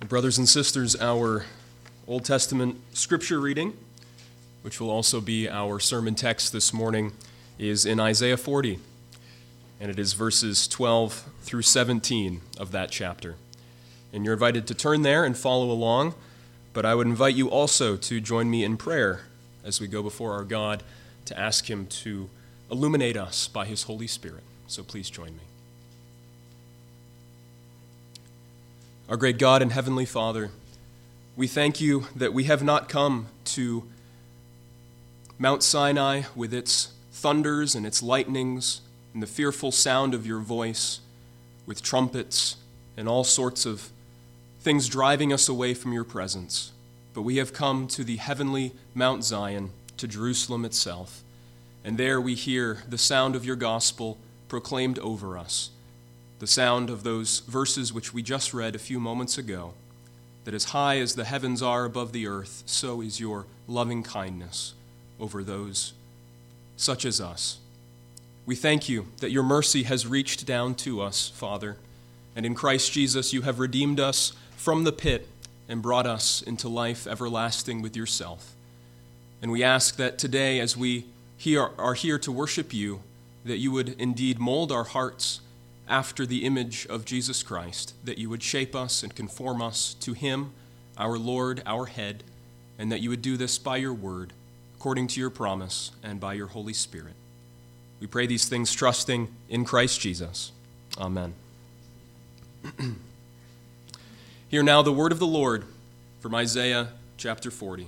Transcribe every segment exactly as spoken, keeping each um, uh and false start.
Brothers and sisters, our Old Testament scripture reading, which will also be our sermon text this morning, is in Isaiah forty, and it is verses twelve through seventeen of that chapter. And you're invited to turn there and follow along, but I would invite you also to join me in prayer as we go before our God to ask Him to illuminate us by His Holy Spirit. So please join me. Our great God and Heavenly Father, we thank you that we have not come to Mount Sinai with its thunders and its lightnings and the fearful sound of your voice, with trumpets and all sorts of things driving us away from your presence. But we have come to the heavenly Mount Zion, to Jerusalem itself, and there we hear the sound of your gospel proclaimed over us, the sound of those verses which we just read a few moments ago, that as high as the heavens are above the earth, so is your loving kindness over those such as us. We thank you that your mercy has reached down to us, Father, and in Christ Jesus you have redeemed us from the pit and brought us into life everlasting with yourself. And we ask that today, as we here are here to worship you, that you would indeed mold our hearts after the image of Jesus Christ, that you would shape us and conform us to him, our Lord, our head, and that you would do this by your word, according to your promise and by your Holy Spirit. We pray these things trusting in Christ Jesus. Amen. Hear now the word of the Lord from Isaiah chapter forty.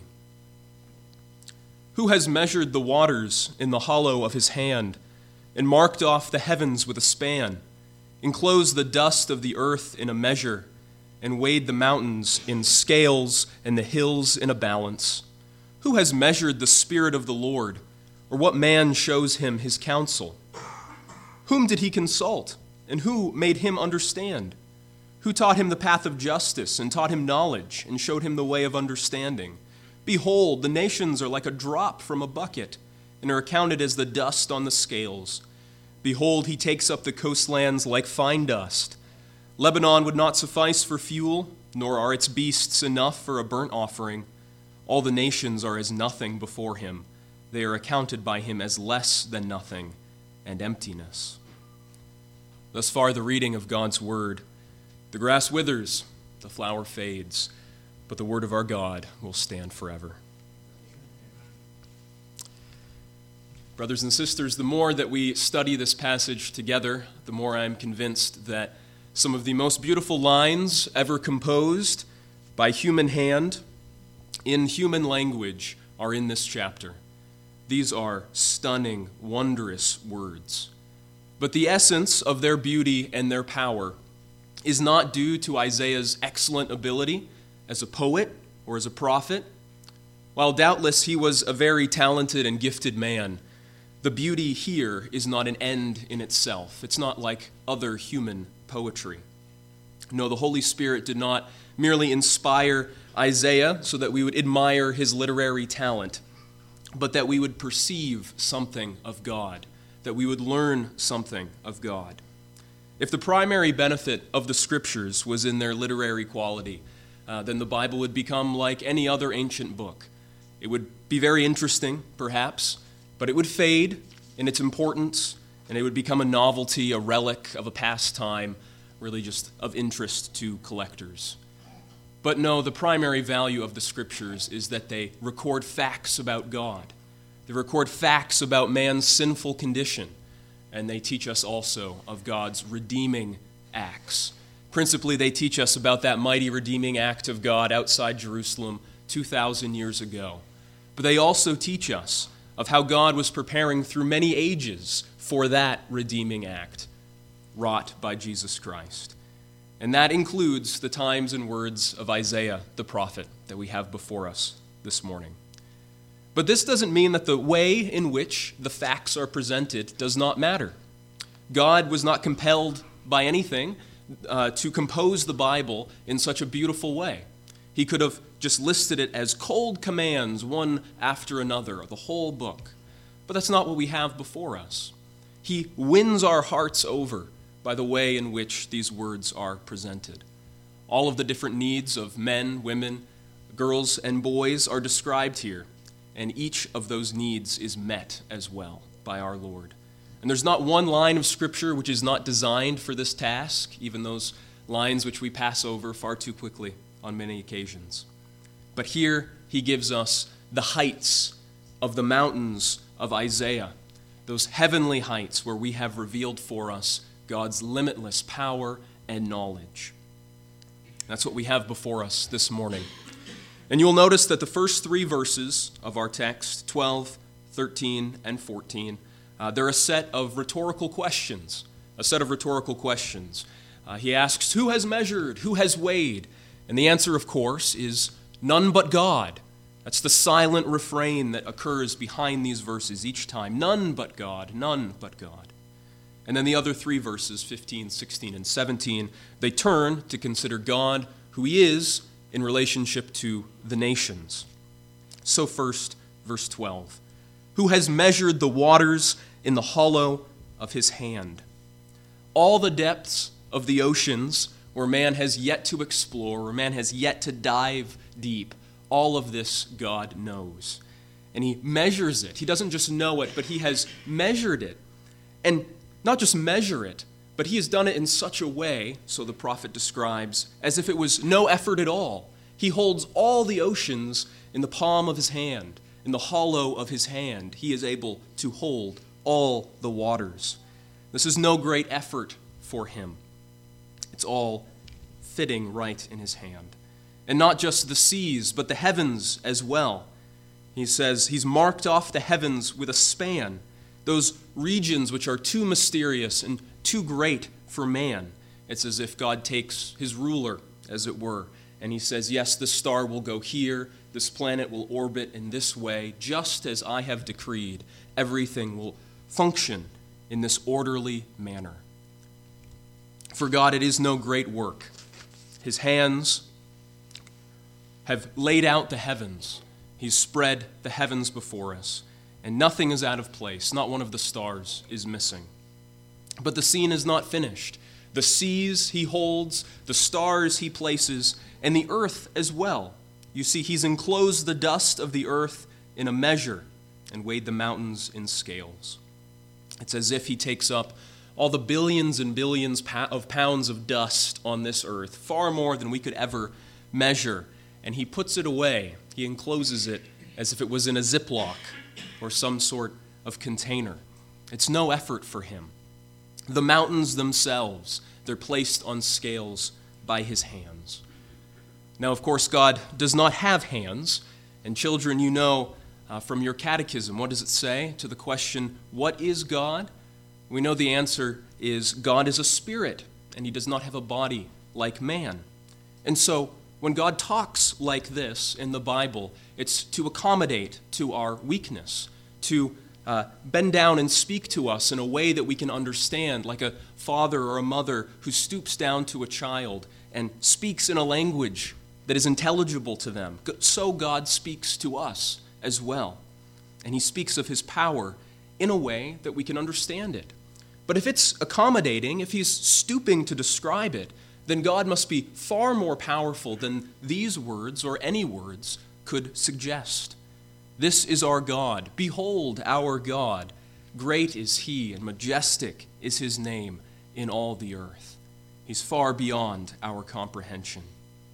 Who has measured the waters in the hollow of his hand, and marked off the heavens with a span, enclosed the dust of the earth in a measure, and weighed the mountains in scales and the hills in a balance? Who has measured the Spirit of the Lord, or what man shows him his counsel? Whom did he consult, and who made him understand? Who taught him the path of justice, and taught him knowledge, and showed him the way of understanding? Behold, the nations are like a drop from a bucket, and are accounted as the dust on the scales. Behold, he takes up the coastlands like fine dust. Lebanon would not suffice for fuel, nor are its beasts enough for a burnt offering. All the nations are as nothing before him. They are accounted by him as less than nothing and emptiness. Thus far, the reading of God's word. The grass withers, the flower fades, but the word of our God will stand forever. Brothers and sisters, the more that we study this passage together, the more I am convinced that some of the most beautiful lines ever composed by human hand in human language are in this chapter. These are stunning, wondrous words. But the essence of their beauty and their power is not due to Isaiah's excellent ability as a poet or as a prophet. While doubtless he was a very talented and gifted man, the beauty here is not an end in itself. It's not like other human poetry. No, the Holy Spirit did not merely inspire Isaiah so that we would admire his literary talent, but that we would perceive something of God, that we would learn something of God. If the primary benefit of the Scriptures was in their literary quality, uh, then the Bible would become like any other ancient book. It would be very interesting, perhaps, but it would fade in its importance, and it would become a novelty, a relic of a past time, really just of interest to collectors. But no, the primary value of the Scriptures is that they record facts about God. They record facts about man's sinful condition, and they teach us also of God's redeeming acts. Principally, they teach us about that mighty redeeming act of God outside Jerusalem two thousand years ago. But they also teach us of how God was preparing through many ages for that redeeming act wrought by Jesus Christ. And that includes the times and words of Isaiah the prophet that we have before us this morning. But this doesn't mean that the way in which the facts are presented does not matter. God was not compelled by anything uh, to compose the Bible in such a beautiful way. He could have just listed it as cold commands, one after another, the whole book. But that's not what we have before us. He wins our hearts over by the way in which these words are presented. All of the different needs of men, women, girls, and boys are described here, and each of those needs is met as well by our Lord. And there's not one line of Scripture which is not designed for this task, even those lines which we pass over far too quickly on many occasions. But here he gives us the heights of the mountains of Isaiah, those heavenly heights where we have revealed for us God's limitless power and knowledge. That's what we have before us this morning. And you'll notice that the first three verses of our text, twelve, thirteen, and fourteen, uh, they're a set of rhetorical questions, a set of rhetorical questions. Uh, he asks, who has measured? Who has weighed? And the answer, of course, is none but God. That's the silent refrain that occurs behind these verses each time. None but God, none but God. And then the other three verses, fifteen, sixteen, and seventeen, they turn to consider God, who he is, in relationship to the nations. So first, verse twelve. Who has measured the waters in the hollow of his hand? All the depths of the oceans where man has yet to explore, where man has yet to dive deep, all of this God knows. And he measures it. He doesn't just know it, but he has measured it. And not just measure it, but he has done it in such a way, so the prophet describes, as if it was no effort at all. He holds all the oceans in the palm of his hand, in the hollow of his hand. He is able to hold all the waters. This is no great effort for him. It's all fitting right in his hand. And not just the seas, but the heavens as well. He says he's marked off the heavens with a span, those regions which are too mysterious and too great for man. It's as if God takes his ruler, as it were, and he says, yes, this star will go here, this planet will orbit in this way, just as I have decreed. Everything will function in this orderly manner. For God, it is no great work. His hands have laid out the heavens. He's spread the heavens before us, and nothing is out of place. Not one of the stars is missing. But the scene is not finished. The seas he holds, the stars he places, and the earth as well. You see, he's enclosed the dust of the earth in a measure and weighed the mountains in scales. It's as if he takes up all the billions and billions of pounds of dust on this earth, far more than we could ever measure, and he puts it away. He encloses it as if it was in a Ziploc or some sort of container. It's no effort for him. The mountains themselves, they're placed on scales by his hands. Now, of course, God does not have hands, and children, you know uh, from your catechism, what does it say to the question, what is God? We know the answer is God is a spirit, and he does not have a body like man. And so, when God talks like this in the Bible, it's to accommodate to our weakness, to uh, bend down and speak to us in a way that we can understand, like a father or a mother who stoops down to a child and speaks in a language that is intelligible to them. So God speaks to us as well. And he speaks of his power in a way that we can understand it. But if it's accommodating, if he's stooping to describe it, then God must be far more powerful than these words or any words could suggest. This is our God. Behold our God. Great is he and majestic is his name in all the earth. He's far beyond our comprehension.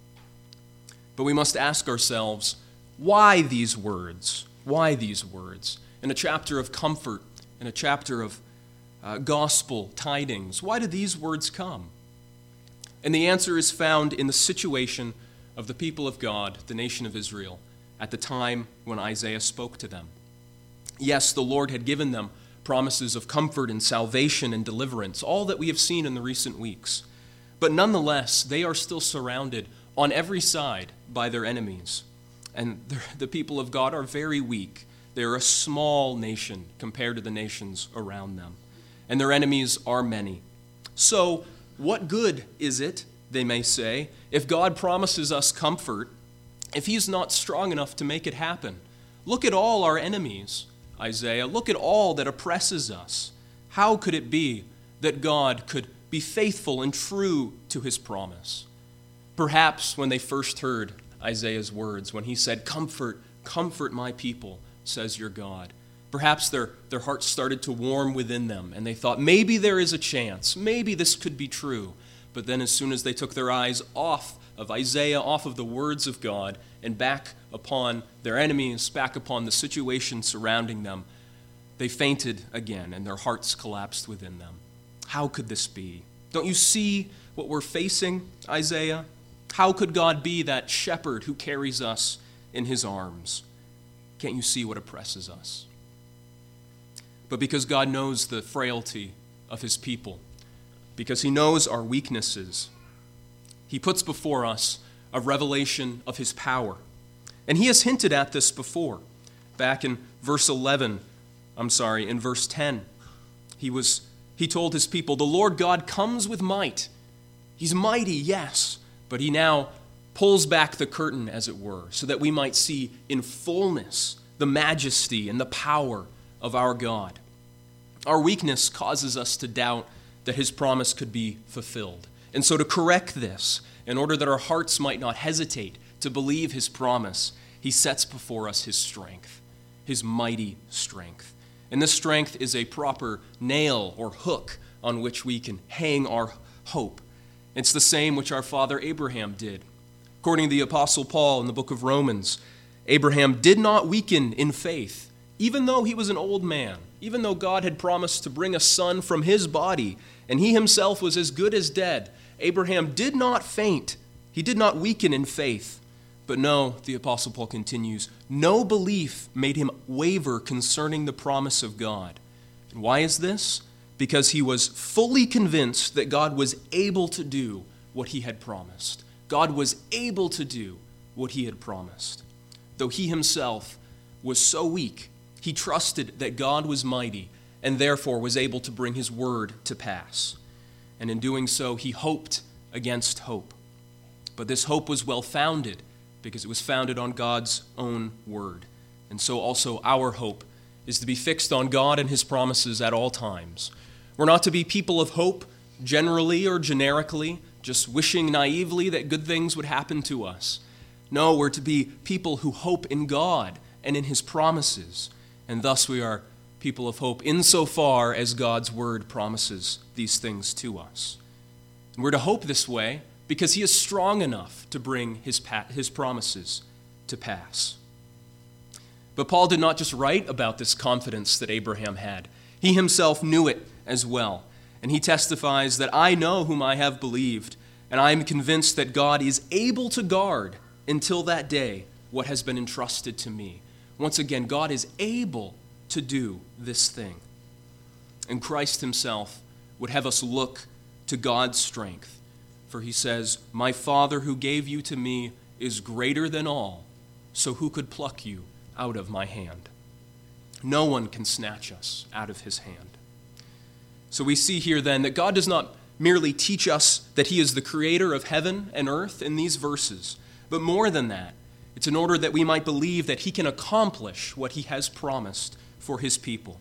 But we must ask ourselves, why these words? Why these words? In a chapter of comfort, in a chapter of uh, gospel tidings, why did these words come? And the answer is found in the situation of the people of God, the nation of Israel, at the time when Isaiah spoke to them. Yes, the Lord had given them promises of comfort and salvation and deliverance, all that we have seen in the recent weeks. But nonetheless, they are still surrounded on every side by their enemies. And the people of God are very weak. They are a small nation compared to the nations around them. And their enemies are many. So, what good is it, they may say, if God promises us comfort, if he's not strong enough to make it happen? Look at all our enemies, Isaiah. Look at all that oppresses us. How could it be that God could be faithful and true to his promise? Perhaps when they first heard Isaiah's words, when he said, "Comfort, comfort my people, says your God," perhaps their, their hearts started to warm within them, and they thought, maybe there is a chance, maybe this could be true. But then as soon as they took their eyes off of Isaiah, off of the words of God, and back upon their enemies, back upon the situation surrounding them, they fainted again, and their hearts collapsed within them. How could this be? Don't you see what we're facing, Isaiah? How could God be that shepherd who carries us in his arms? Can't you see what oppresses us? But because God knows the frailty of his people, because he knows our weaknesses, he puts before us a revelation of his power. And he has hinted at this before. Back in verse eleven, I'm sorry, in verse ten, he was he told his people, "The Lord God comes with might." He's mighty, yes, but he now pulls back the curtain, as it were, so that we might see in fullness the majesty and the power of our God. Our weakness causes us to doubt that his promise could be fulfilled. And so to correct this, in order that our hearts might not hesitate to believe his promise, he sets before us his strength, his mighty strength. And this strength is a proper nail or hook on which we can hang our hope. It's the same which our father Abraham did. According to the Apostle Paul in the book of Romans, Abraham did not weaken in faith, even though he was an old man, even though God had promised to bring a son from his body, and he himself was as good as dead. Abraham did not faint. He did not weaken in faith. But no, the Apostle Paul continues, no belief made him waver concerning the promise of God. And why is this? Because he was fully convinced that God was able to do what he had promised. God was able to do what he had promised. Though he himself was so weak, he trusted that God was mighty and therefore was able to bring his word to pass. And in doing so, he hoped against hope. But this hope was well-founded because it was founded on God's own word. And so also our hope is to be fixed on God and his promises at all times. We're not to be people of hope generally or generically, just wishing naively that good things would happen to us. No, we're to be people who hope in God and in his promises. And thus we are people of hope insofar as God's word promises these things to us. And we're to hope this way because he is strong enough to bring his, pa- his promises to pass. But Paul did not just write about this confidence that Abraham had. He himself knew it as well. And he testifies that I know whom I have believed, and I am convinced that God is able to guard until that day what has been entrusted to me. Once again, God is able to do this thing. And Christ himself would have us look to God's strength. For he says, my Father who gave you to me is greater than all, so who could pluck you out of my hand? No one can snatch us out of his hand. So we see here then that God does not merely teach us that he is the creator of heaven and earth in these verses, but more than that, it's in order that we might believe that he can accomplish what he has promised for his people.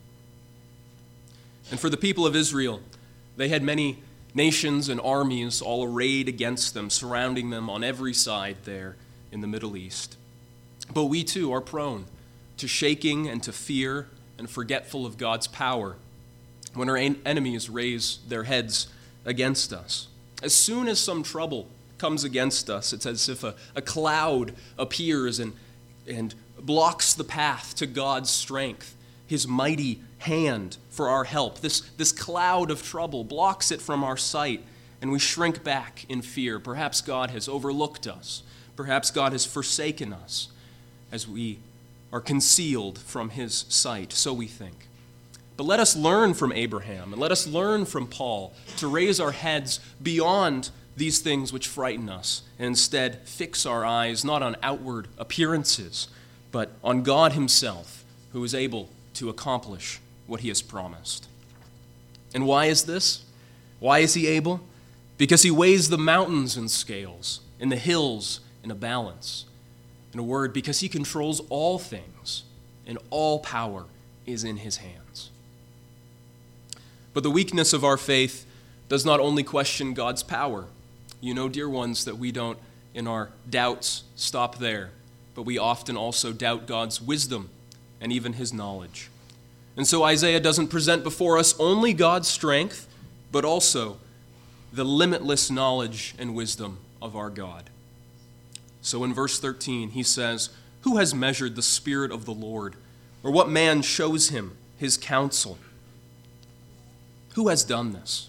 And for the people of Israel, they had many nations and armies all arrayed against them, surrounding them on every side there in the Middle East. But we too are prone to shaking and to fear and forgetful of God's power when our enemies raise their heads against us. As soon as some trouble comes against us, it's as if a, a cloud appears and, and blocks the path to God's strength, his mighty hand for our help. This, this cloud of trouble blocks it from our sight, and we shrink back in fear. Perhaps God has overlooked us. Perhaps God has forsaken us as we are concealed from his sight, so we think. But let us learn from Abraham, and let us learn from Paul to raise our heads beyond these things which frighten us, and instead fix our eyes not on outward appearances, but on God himself, who is able to accomplish what he has promised. And why is this? Why is he able? Because he weighs the mountains in scales, and the hills in a balance. In a word, because he controls all things, and all power is in his hands. But the weakness of our faith does not only question God's power. You know, dear ones, that we don't, in our doubts, stop there, but we often also doubt God's wisdom and even his knowledge. And so Isaiah doesn't present before us only God's strength, but also the limitless knowledge and wisdom of our God. So in verse thirteen, he says, "Who has measured the Spirit of the Lord? Or what man shows him his counsel? Who has done this?"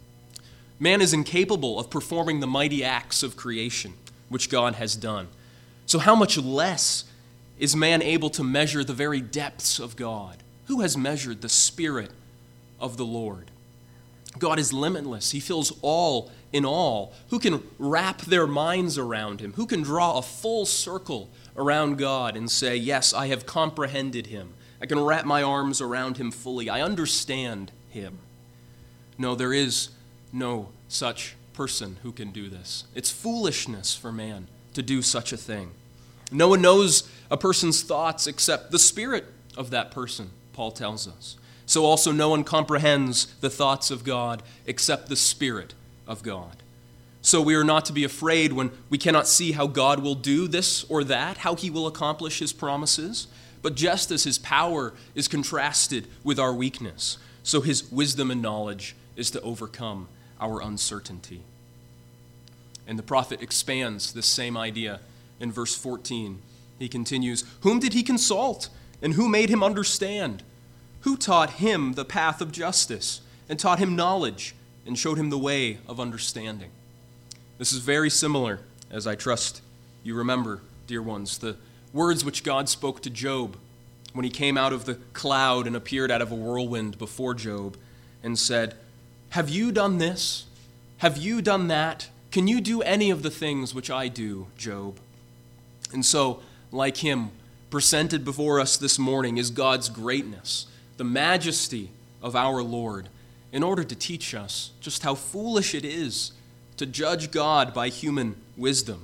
Man is incapable of performing the mighty acts of creation, which God has done. So how much less is man able to measure the very depths of God? Who has measured the Spirit of the Lord? God is limitless. He fills all in all. Who can wrap their minds around him? Who can draw a full circle around God and say, yes, I have comprehended him. I can wrap my arms around him fully. I understand him. No, there is no such person who can do this. It's foolishness for man to do such a thing. No one knows a person's thoughts except the spirit of that person, Paul tells us. So also no one comprehends the thoughts of God except the Spirit of God. So we are not to be afraid when we cannot see how God will do this or that, how he will accomplish his promises. But just as his power is contrasted with our weakness, so his wisdom and knowledge is to overcome our uncertainty. And the prophet expands this same idea in verse fourteen. He continues, "Whom did he consult, and who made him understand? Who taught him the path of justice, and taught him knowledge, and showed him the way of understanding?" This is very similar, as I trust you remember, dear ones, the words which God spoke to Job when he came out of the cloud and appeared out of a whirlwind before Job and said, "Have you done this? Have you done that? Can you do any of the things which I do, Job?" And so, like him, presented before us this morning is God's greatness, the majesty of our Lord, in order to teach us just how foolish it is to judge God by human wisdom.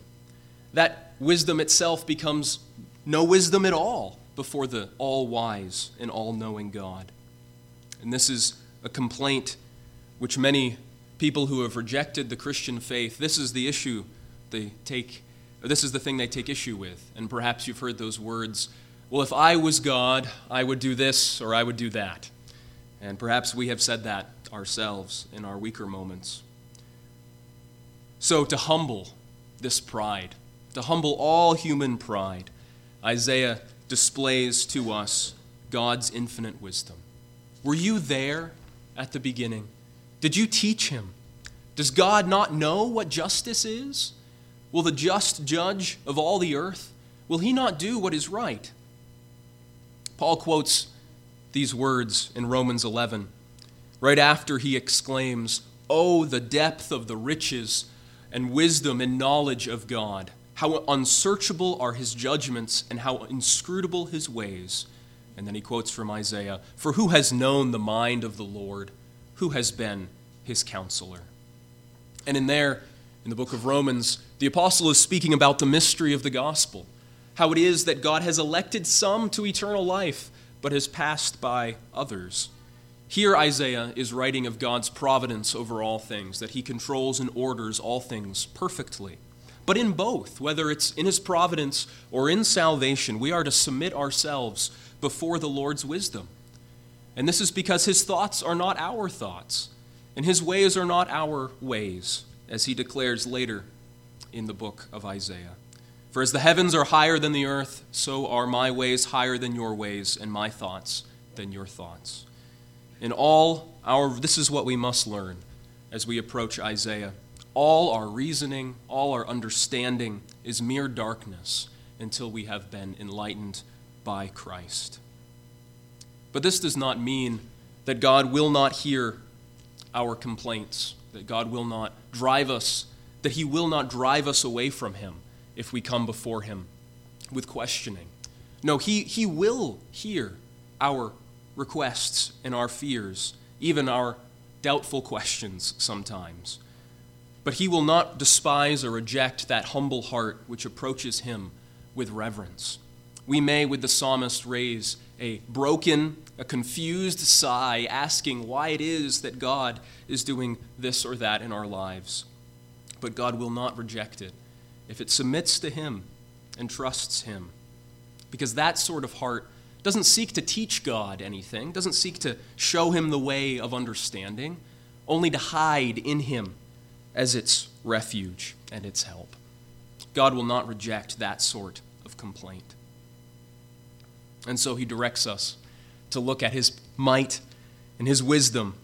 That wisdom itself becomes no wisdom at all before the all-wise and all-knowing God. And this is a complaint which many people who have rejected the Christian faith, this is the issue they take, this is the thing they take issue with. And perhaps you've heard those words, well, if I was God, I would do this or I would do that. And perhaps we have said that ourselves in our weaker moments. So to humble this pride, to humble all human pride, Isaiah displays to us God's infinite wisdom. Were you there at the beginning? Did you teach him? Does God not know what justice is? Will the just judge of all the earth? Will he not do what is right? Paul quotes these words in Romans eleven, right after he exclaims, "Oh, the depth of the riches and wisdom and knowledge of God! How unsearchable are his judgments and how inscrutable his ways." And then he quotes from Isaiah, "For who has known the mind of the Lord? Who has been his counselor?" And in there, in the book of Romans, the apostle is speaking about the mystery of the gospel, how it is that God has elected some to eternal life, but has passed by others. Here Isaiah is writing of God's providence over all things, that he controls and orders all things perfectly. But in both, whether it's in his providence or in salvation, we are to submit ourselves before the Lord's wisdom. And this is because his thoughts are not our thoughts, and his ways are not our ways, as he declares later in the book of Isaiah. "For as the heavens are higher than the earth, so are my ways higher than your ways, and my thoughts than your thoughts." In all our, this is what we must learn as we approach Isaiah. All our reasoning, all our understanding is mere darkness until we have been enlightened by Christ. But this does not mean that God will not hear our complaints, that God will not drive us, that he will not drive us away from him if we come before him with questioning. No, he, he will hear our requests and our fears, even our doubtful questions sometimes. But he will not despise or reject that humble heart which approaches him with reverence. We may, with the psalmist, raise a broken, a confused sigh, asking why it is that God is doing this or that in our lives. but God will not reject it if it submits to him and trusts him. Because that sort of heart doesn't seek to teach God anything, doesn't seek to show him the way of understanding, only to hide in him as its refuge and its help. God will not reject that sort of complaint. And so he directs us to look at his might and his wisdom.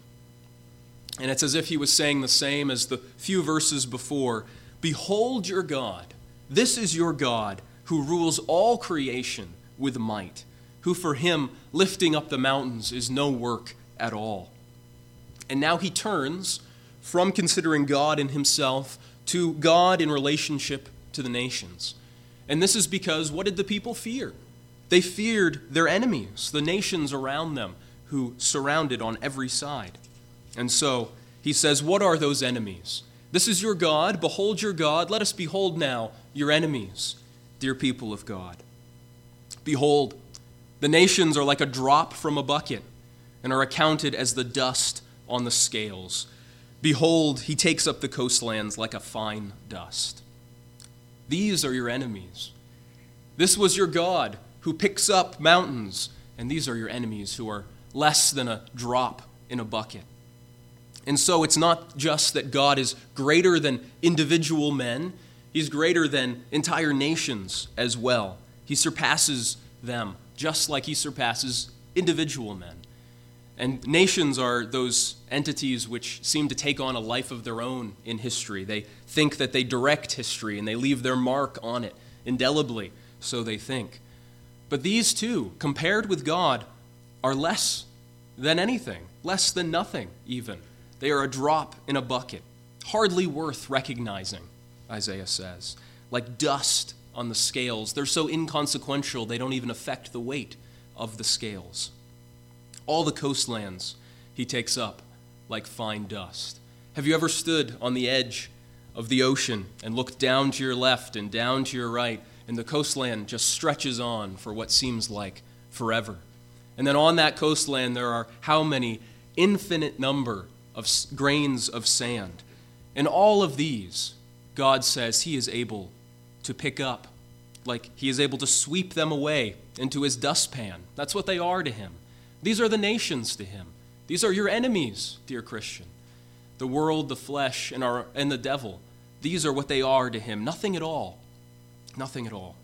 And it's as if he was saying the same as the few verses before. Behold your God. This is your God who rules all creation with might, who for him lifting up the mountains is no work at all. And now he turns from considering God in himself to God in relationship to the nations. And this is because what did the people fear? They feared their enemies, the nations around them who surrounded on every side. And so he says, what are those enemies? This is your God. Behold your God. Let us behold now your enemies, dear people of God. Behold, the nations are like a drop from a bucket and are accounted as the dust on the scales. Behold, he takes up the coastlands like a fine dust. These are your enemies. This was your God who picks up mountains, and these are your enemies who are less than a drop in a bucket. And so it's not just that God is greater than individual men, he's greater than entire nations as well. He surpasses them just like he surpasses individual men. And nations are those entities which seem to take on a life of their own in history. They think that they direct history and they leave their mark on it indelibly, so they think. But these two, compared with God, are less than anything, less than nothing even. They are a drop in a bucket, hardly worth recognizing, Isaiah says. Like dust on the scales. They're so inconsequential they don't even affect the weight of the scales. All the coastlands he takes up like fine dust. Have you ever stood on the edge of the ocean and looked down to your left and down to your right, and the coastland just stretches on for what seems like forever? And then on that coastland there are how many infinite number of grains of sand. And all of these, God says he is able to pick up, like he is able to sweep them away into his dustpan. That's what they are to him. These are the nations to him. These are your enemies, dear Christian. The world, the flesh, and, our, and the devil. These are what they are to him. Nothing at all. Nothing at all.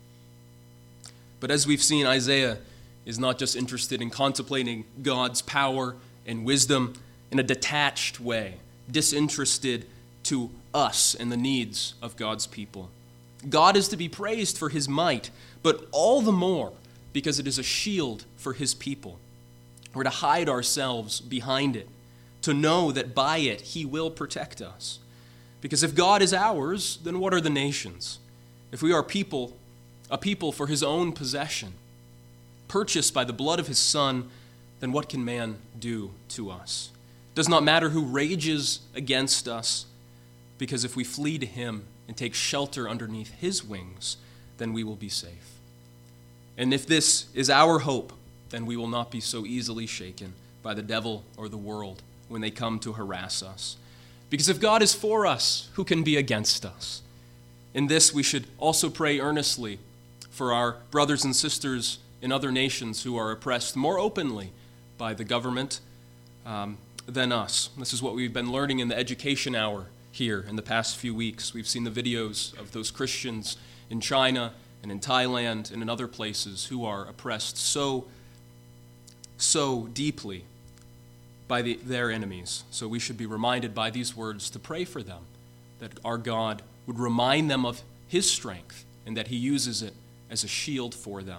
But as we've seen, Isaiah is not just interested in contemplating God's power and wisdom in a detached way, disinterested to us and the needs of God's people. God is to be praised for his might, but all the more because it is a shield for his people. We're to hide ourselves behind it, to know that by it he will protect us. Because if God is ours, then what are the nations? If we are people, a people for his own possession, purchased by the blood of his Son, then what can man do to us? It does not matter who rages against us, because if we flee to him and take shelter underneath his wings, then we will be safe. And if this is our hope, then we will not be so easily shaken by the devil or the world when they come to harass us. Because if God is for us, who can be against us? In this, we should also pray earnestly for our brothers and sisters in other nations who are oppressed more openly by the government um, than us. This is what we've been learning in the education hour here in the past few weeks. We've seen the videos of those Christians in China and in Thailand and in other places who are oppressed so, so deeply by the, their enemies. So we should be reminded by these words to pray for them, that our God would remind them of his strength and that he uses it as a shield for them.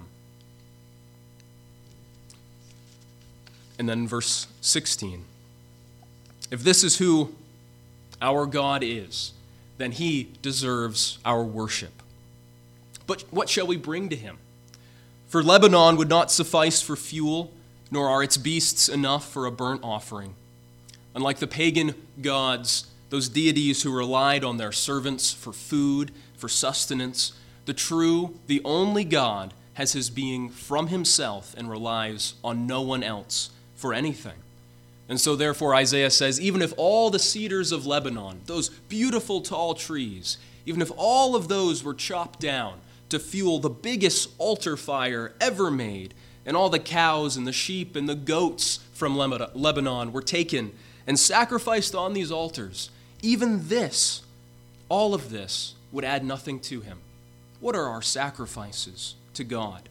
And then verse sixteen. If this is who our God is, then he deserves our worship. But what shall we bring to him? For Lebanon would not suffice for fuel, nor are its beasts enough for a burnt offering. Unlike the pagan gods, those deities who relied on their servants for food, for sustenance, the true, the only God has his being from himself and relies on no one else for anything. And so therefore Isaiah says, even if all the cedars of Lebanon, those beautiful tall trees, even if all of those were chopped down to fuel the biggest altar fire ever made, and all the cows and the sheep and the goats from Lebanon were taken and sacrificed on these altars, even this, all of this, would add nothing to him. What are our sacrifices to God?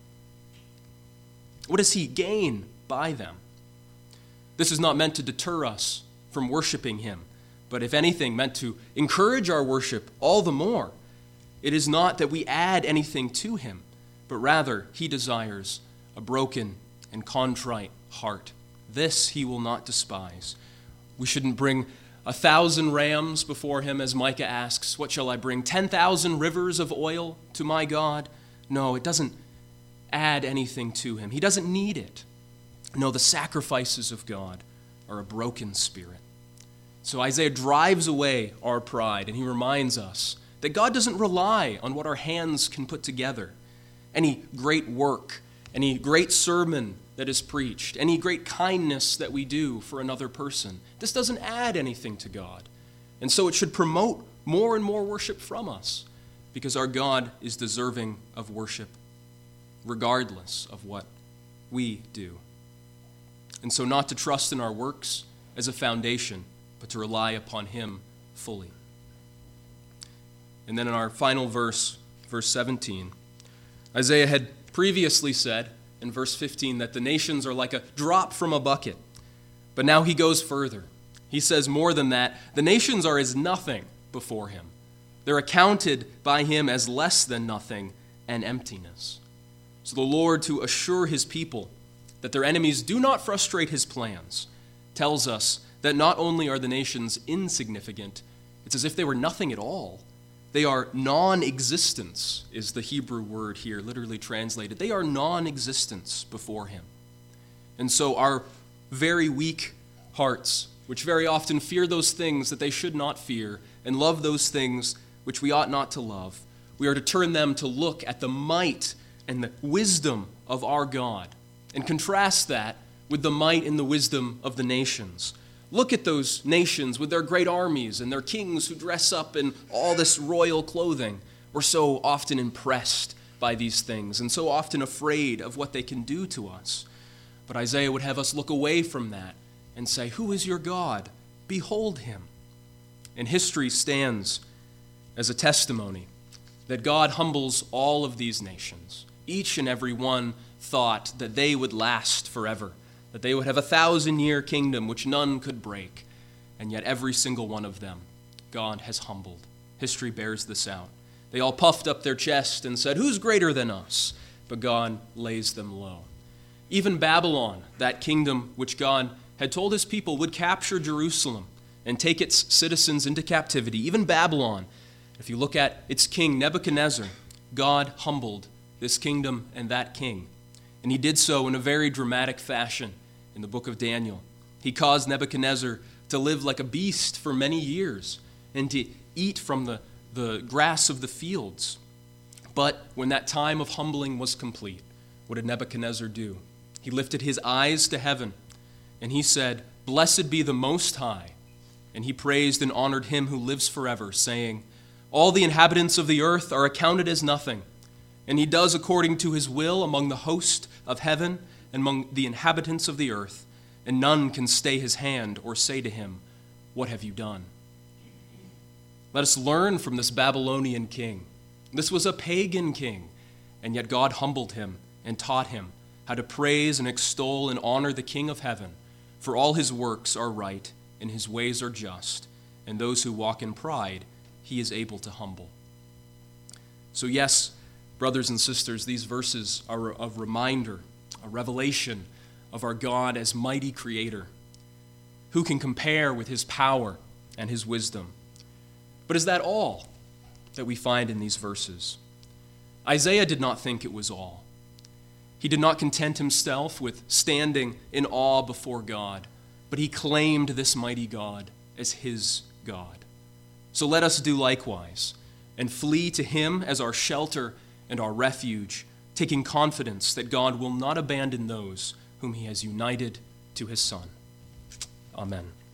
What does he gain by them? This is not meant to deter us from worshiping him, but if anything, meant to encourage our worship all the more. It is not that we add anything to him, but rather he desires a broken and contrite heart. This he will not despise. We shouldn't bring a thousand rams before him, as Micah asks, what shall I bring? Ten thousand rivers of oil to my God? No, it doesn't add anything to him. He doesn't need it. No, the sacrifices of God are a broken spirit. So Isaiah drives away our pride, and he reminds us that God doesn't rely on what our hands can put together. Any great work, any great sermon that is preached, any great kindness that we do for another person, this doesn't add anything to God. And so it should promote more and more worship from us, because our God is deserving of worship, regardless of what we do. And so not to trust in our works as a foundation, but to rely upon him fully. And then in our final verse, verse seventeen, Isaiah had previously said in verse fifteen that the nations are like a drop from a bucket. But now he goes further. He says more than that, the nations are as nothing before him. They're accounted by him as less than nothing and emptiness. So the Lord, to assure his people that their enemies do not frustrate his plans, tells us that not only are the nations insignificant, it's as if they were nothing at all. They are non-existence, is the Hebrew word here, literally translated. They are non-existence before him. And so our very weak hearts, which very often fear those things that they should not fear, and love those things which we ought not to love, we are to turn them to look at the might and the wisdom of our God, and contrast that with the might and the wisdom of the nations. Look at those nations with their great armies and their kings who dress up in all this royal clothing. We're so often impressed by these things and so often afraid of what they can do to us. But Isaiah would have us look away from that and say, who is your God? Behold him. And history stands as a testimony that God humbles all of these nations. Each and every one thought that they would last forever, that they would have a thousand-year kingdom which none could break. And yet every single one of them, God has humbled. History bears this out. They all puffed up their chest and said, who's greater than us? But God lays them low. Even Babylon, that kingdom which God had told his people would capture Jerusalem and take its citizens into captivity, even Babylon, if you look at its king Nebuchadnezzar, God humbled this kingdom and that king. And he did so in a very dramatic fashion in the book of Daniel. He caused Nebuchadnezzar to live like a beast for many years and to eat from the, the grass of the fields. But when that time of humbling was complete, what did Nebuchadnezzar do? He lifted his eyes to heaven and he said, blessed be the Most High. And he praised and honored him who lives forever, saying, all the inhabitants of the earth are accounted as nothing. And he does according to his will among the host of heaven and among the inhabitants of the earth, and none can stay his hand or say to him, what have you done? Let us learn from this Babylonian king. This was a pagan king, and yet God humbled him and taught him how to praise and extol and honor the King of heaven, for all his works are right and his ways are just, and those who walk in pride he is able to humble. So yes, brothers and sisters, these verses are a reminder, a revelation of our God as mighty creator. Who can compare with his power and his wisdom? But is that all that we find in these verses? Isaiah did not think it was all. He did not content himself with standing in awe before God, but he claimed this mighty God as his God. So let us do likewise and flee to him as our shelter and our refuge, taking confidence that God will not abandon those whom he has united to his Son. Amen.